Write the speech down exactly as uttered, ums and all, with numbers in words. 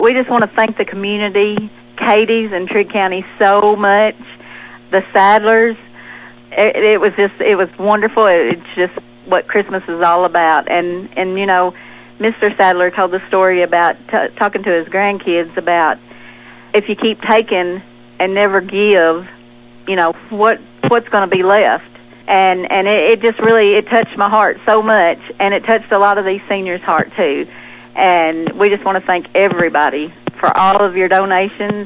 We just want to thank the community, Katie's and Trigg County, so much. The Sadlers, it, it was just, it was wonderful. It, it's just what Christmas is all about. And, and you know, Mister Sadler told the story about t- talking to his grandkids about if you keep taking and never give, you know, what what's going to be left. And and it, it just really, it touched my heart so much, and it touched a lot of these seniors' heart too. And we just want to thank everybody for all of your donations